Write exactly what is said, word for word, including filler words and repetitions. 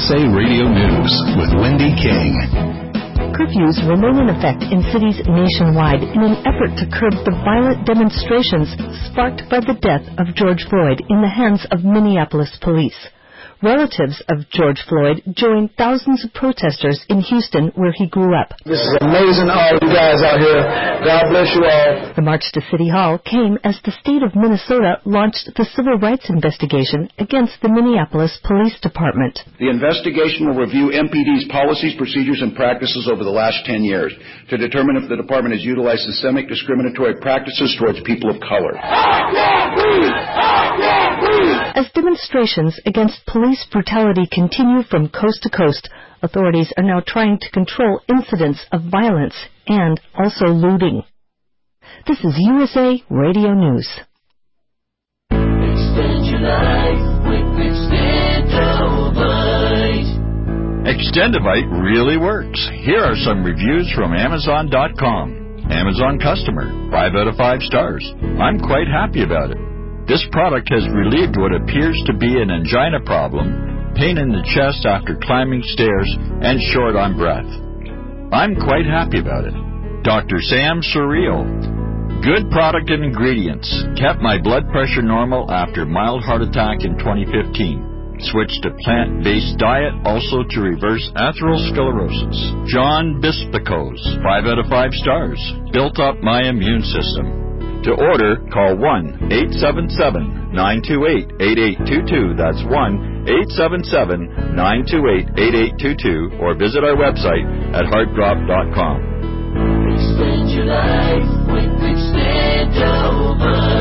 S A Radio News with Wendy King. Curfews remain in effect in cities nationwide in an effort to curb the violent demonstrations sparked by the death of George Floyd in the hands of Minneapolis police. Relatives of George Floyd joined thousands of protesters in Houston, where he grew up. This is amazing, all you guys out here. God bless you all. The march to City Hall came as the state of Minnesota launched the civil rights investigation against the Minneapolis Police Department. The investigation will review M P D's policies, procedures, and practices over the last ten years to determine if the department has utilized systemic discriminatory practices towards people of color. As demonstrations against police brutality continue from coast to coast, authorities are now trying to control incidents of violence and also looting. This is U S A Radio News. Extend your life with Extendovite. Extendovite really works. Here are some reviews from Amazon dot com. Amazon customer, five out of five stars. I'm quite happy about it. This product has relieved what appears to be an angina problem, pain in the chest after climbing stairs, and short on breath. I'm quite happy about it. Doctor Sam Surreal. Good product and ingredients. Kept my blood pressure normal after mild heart attack in twenty fifteen. Switched to plant-based diet, also to reverse atherosclerosis. John Bispicos, five out of five stars. Built up my immune system. To order, call one eight seven seven, nine two eight, eight eight two two. That's one eight seven seven, nine two eight, eight eight two two, or visit our website at heartdrop dot com. Extend your life with Extendovite.